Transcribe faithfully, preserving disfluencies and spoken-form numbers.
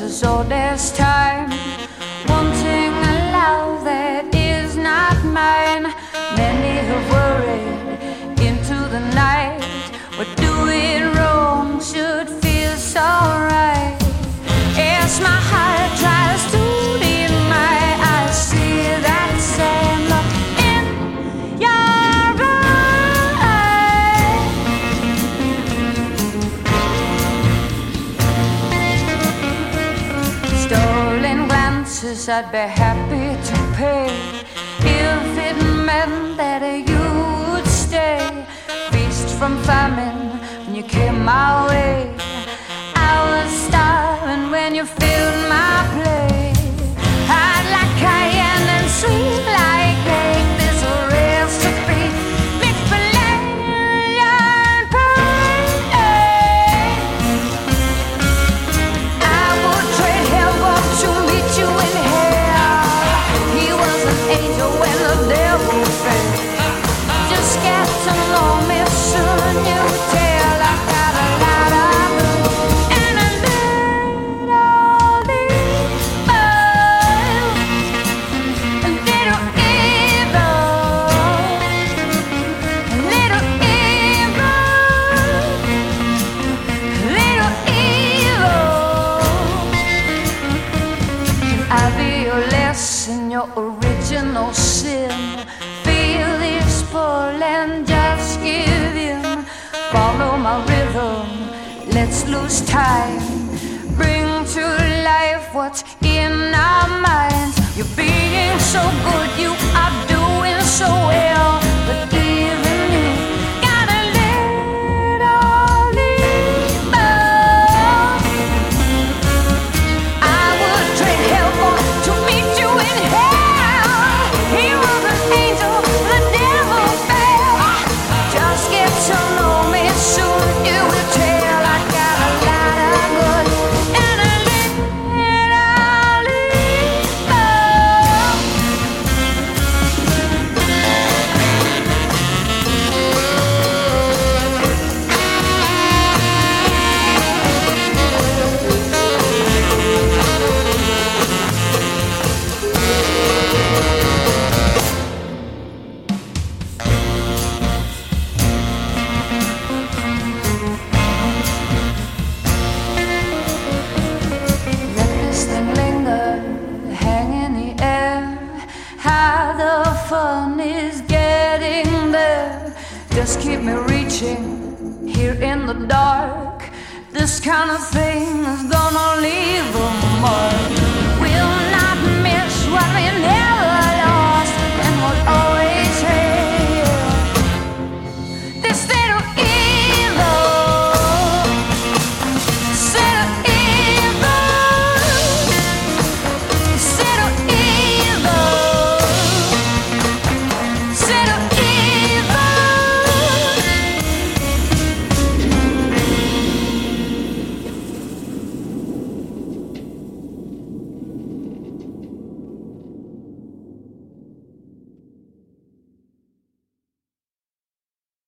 is all there's time. Wanting a love that is not mine. Many have worried into the night. What doing wrong should feel so right. Yes, my heart tries to deny. I see that same look in your eyes. Stolen glances I'd be happy to pay if it meant that you would stay. Feast from famine when you came my way. I was starving when you filled my plate. Hot like cayenne and sweet like cake. There's a recipe mixed vanilla and pie. I would trade heaven to meet you in hell. He was an angel when the devil fell. Just get to know me soon, you tell. I got a lot of love and a little evil, a little evil, a little evil, a little evil. Can I be your lesson, your original sin? Feel this pull and just give in. Follow my rhythm, let's lose time. Bring to life what's in our minds. You're being so good, you are doing so well. But even you got a little evil. I would trade heaven to meet you in hell. He was an angel, the devil fell. Just get to know me soon, you will tell. I got a lot of good and a little evil. Let this thing linger, hang in the air. How the fun is getting there. Just keep me reaching here in the dark. This kind of thing is gonna leave a mark.